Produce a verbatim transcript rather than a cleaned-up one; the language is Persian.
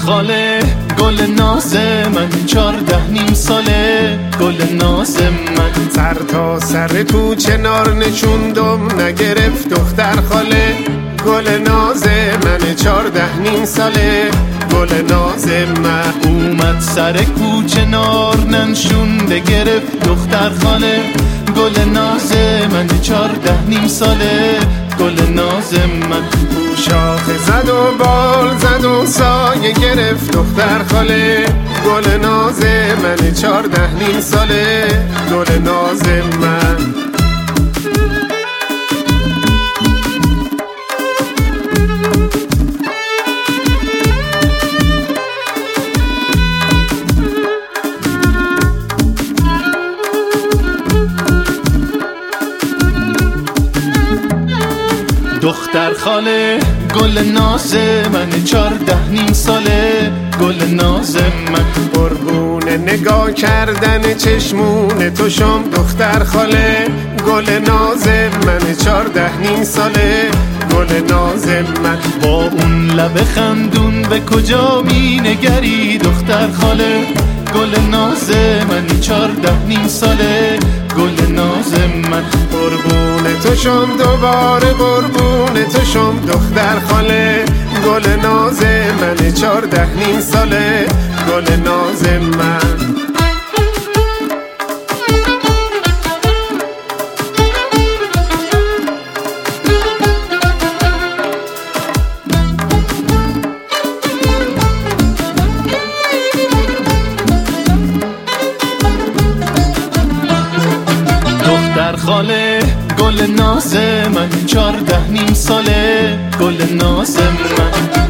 خاله گل ناز من، چارده نیم ساله گل ناز من. سر تا سر تو چنار نشوندم نگرفت دختر خاله گل ناز من، چارده نیم ساله گل ناز من. اومد سر کوچه نار ننشونده گرفت دختر خاله گل ناز من، چارده نیم ساله گل ناز من. شاخه زد و بال زد و سایه گرفت دختر خاله گل ناز من، چارده نیم ساله گل ناز من. دختر خاله گل ناز من، چارده نیم ساله گل ناز من. قربون نگاه کردن چشمون تو شم دختر خاله گل ناز من، چارده نیم ساله گل ناز من. با اون لب خندون به کجا می نگری دختر خاله گل ناز من، چارده نیم ساله گل ناز من. قربون تو شم دوباره قربون تو شم دختر خاله گل ناز من، چارده نیم ساله گل ناز من. دختر خاله گل ناز من، چارده نیم ساله گل ناز من.